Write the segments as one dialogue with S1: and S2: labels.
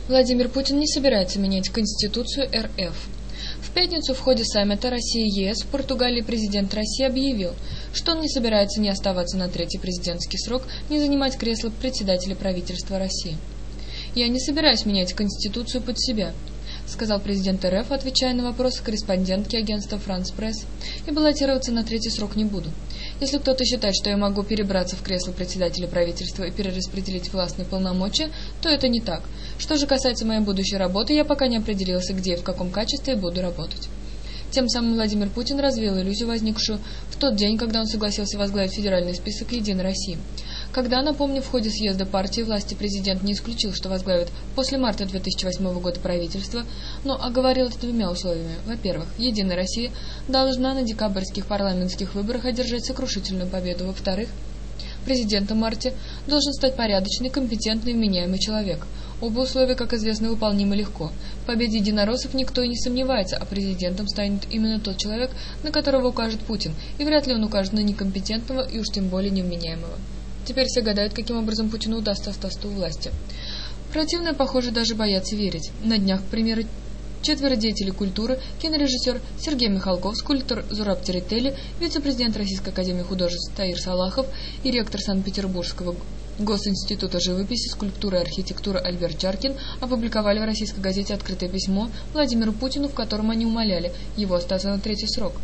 S1: Владимир Путин не собирается менять Конституцию РФ. В пятницу в ходе саммита Россия-ЕС в Португалии президент России объявил, что он не собирается ни оставаться на третий президентский срок, ни занимать кресло председателя правительства России. «Я не собираюсь менять Конституцию под себя», сказал президент РФ, отвечая на вопросы корреспондентки агентства «Франс Пресс», «и баллотироваться на третий срок не буду. Если кто-то считает, что я могу перебраться в кресло председателя правительства и перераспределить властные полномочия, то это не так. Что же касается моей будущей работы, я пока не определился, где и в каком качестве буду работать». Тем самым Владимир Путин развеял иллюзию, возникшую в тот день, когда он согласился возглавить федеральный список «Единой России». Когда, напомню, в ходе съезда партии власти президент не исключил, что возглавит после марта 2008 года правительство, но оговорил это двумя условиями. Во-первых, «Единая Россия» должна на декабрьских парламентских выборах одержать сокрушительную победу. Во-вторых, президентом марте должен стать порядочный, компетентный, вменяемый человек. Оба условия, как известно, выполнимы легко. В победе единороссов никто и не сомневается, а президентом станет именно тот человек, на которого укажет Путин, и вряд ли он укажет на некомпетентного и уж тем более невменяемого. Теперь все гадают, каким образом Путину удастся остаться у власти. Противные, похоже, даже боятся верить. На днях, к примеру, 4 деятелей культуры, кинорежиссер Сергей Михалков, скульптор Зураб Церетели, вице-президент Российской академии художеств Таир Салахов и ректор Санкт-Петербургского Госинститута живописи, скульптуры и архитектуры Альберт Чаркин опубликовали в российской газете открытое письмо Владимиру Путину, в котором они умоляли его остаться на третий срок.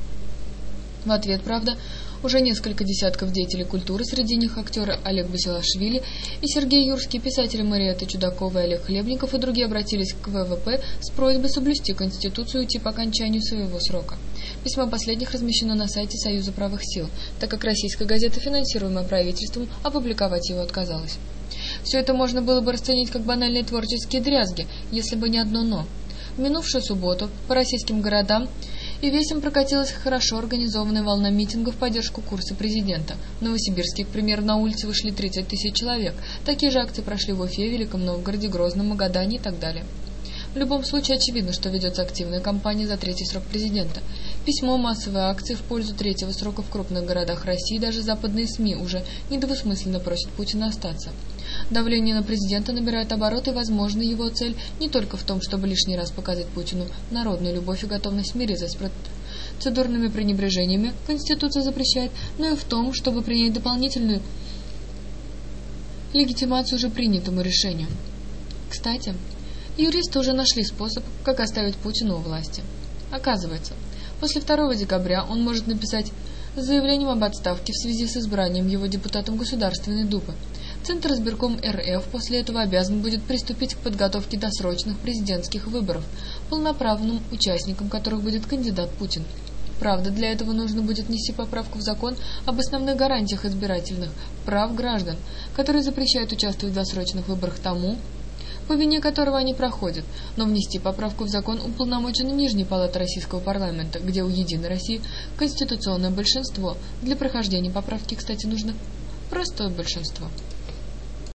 S1: В ответ, правда, уже несколько десятков деятелей культуры, среди них актеры Олег Басилашвили и Сергей Юрский, писатели Мариэтта Чудакова и Олег Хлебников и другие обратились к ВВП с просьбой соблюсти Конституцию и уйти по окончанию своего срока. Письмо последних размещено на сайте Союза правых сил, так как российская газета, финансируемая правительством, опубликовать его отказалась. Все это можно было бы расценить как банальные творческие дрязги, если бы не одно «но». В минувшую субботу по российским городам и весям прокатилась хорошо организованная волна митингов в поддержку курса президента. В Новосибирске, к примеру, на улице вышли 30 тысяч человек. Такие же акции прошли в Уфе, Великом Новгороде, Грозном, Магадане и так далее. В любом случае очевидно, что ведется активная кампания за третий срок президента. Письмо, массовые акции в пользу третьего срока в крупных городах России, даже западные СМИ уже недвусмысленно просят Путина остаться. Давление на президента набирает обороты, и, возможно, его цель не только в том, чтобы лишний раз показать Путину народную любовь и готовность мириться с процедурными пренебрежениями, Конституция запрещает, но и в том, чтобы принять дополнительную легитимацию уже принятому решению. Кстати, юристы уже нашли способ, как оставить Путина у власти. Оказывается, после 2 декабря он может написать заявлением об отставке в связи с избранием его депутатом Государственной Думы. Центр избирком РФ после этого обязан будет приступить к подготовке досрочных президентских выборов, полноправным участником которых будет кандидат Путин. Правда, для этого нужно будет внести поправку в закон об основных гарантиях избирательных прав граждан, который запрещает участвовать в досрочных выборах тому, по вине которого они проходят, но внести поправку в закон уполномочена Нижняя палата Российского парламента, где у Единой России конституционное большинство. Для прохождения поправки, кстати, нужно простое большинство.